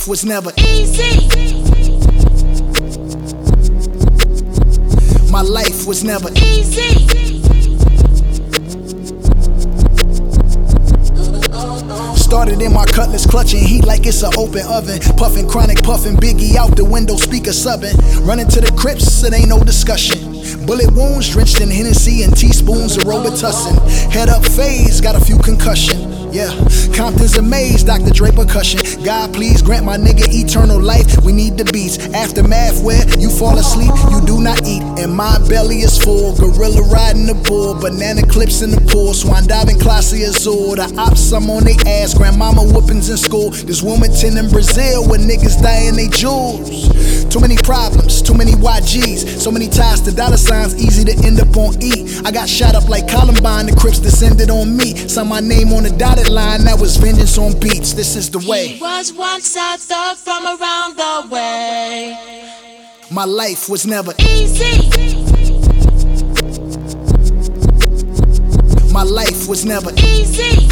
was never easy. My life was never easy. Started in my cutlass, clutching heat like it's an open oven. Puffin' chronic, puffin' Biggie out the window, speaker subbing. Running to the Crips, it ain't no discussion. Bullet wounds drenched in Hennessy and teaspoons of Robitussin. Head up phase, got a few concussion. Yeah, Compton's amazed, Dr. Dre percussion. God, please grant my nigga eternal life. We need the beats. Aftermath where you fall asleep, you do not eat. And my belly is full. Gorilla riding the bull, banana clips in the pool. Swan diving, classy azul. The ops, I'm on they ass. Grandmama whoopings in school. This Wilmington in Brazil where niggas dying they jewels. Too many problems, too many YGs. So many ties to dollar signs, easy to end up on E. I got shot up like Columbine, the Crips descended on me. Saw my name on the dotted line, that was vengeance on beats. This is the way. He was once a thug from around the way. My life was never easy. My life was never easy.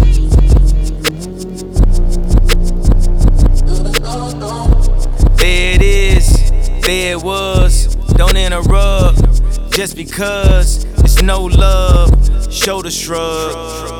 There it is, there it was. Don't interrupt, just because it's no love. Shoulder shrug.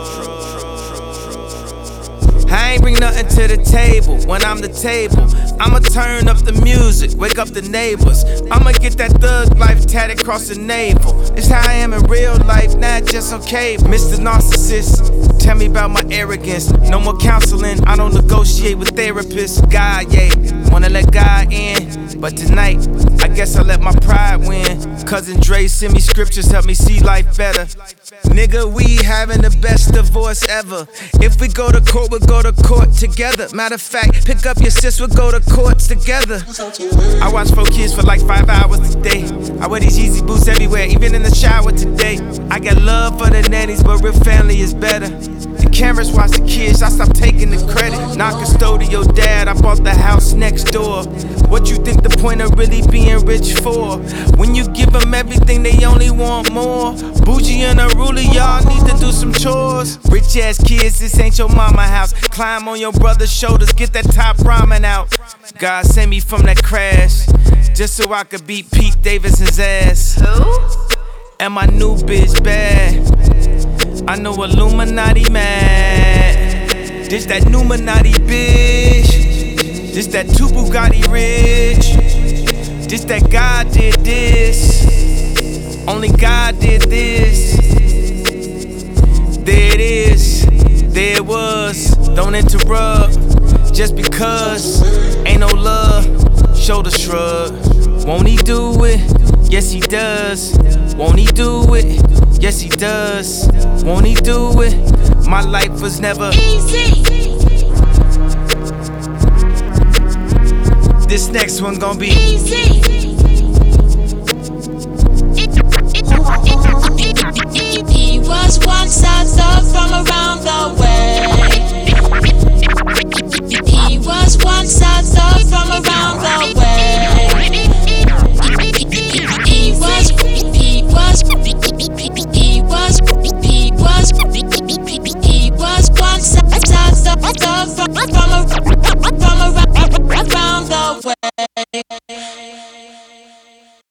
I ain't bring nothing to the table when I'm the table. I'ma turn up the music, wake up the neighbors. I'ma get that thug life tatted across the navel. It's how I am in real life, not just on cable. Mr. Narcissist, tell me about my arrogance. No more counseling, I don't negotiate with therapists. God, yeah, wanna let God in, but tonight, I guess I let my pride win. Cousin Dre send me scriptures, help me see life better. Nigga, we having the best divorce ever. If we go to court, we'll go to court together. Matter of fact, pick up your sis, we'll go to courts together. I watch 4 kids for like 5 hours a day. I wear these Yeezy boots everywhere, even in the shower today. I got love for the nannies, but real family is better. The cameras watch the kids, I stopped taking the credit. Not custodial dad, I bought the house next door. What you think the point of really being rich for? When you give them everything, they only want more. Bougie and unruly, y'all need to do some chores. Rich ass kids, this ain't your mama house. Climb on your brother's shoulders, get that top ramen out. God sent me from that crash, just so I could beat Pete Davidson's ass. Who? And my new bitch bad. I know Illuminati mad. This that Numinati bitch. This that two Bugatti rich. This that God did this. Only God did this. There it is, there it was. Don't interrupt, just because ain't no love. Shoulder shrug. Won't he do it? Yes he does. Won't he do it? Yes he does. Won't he do it? My life was never easy. This next one gon' be easy.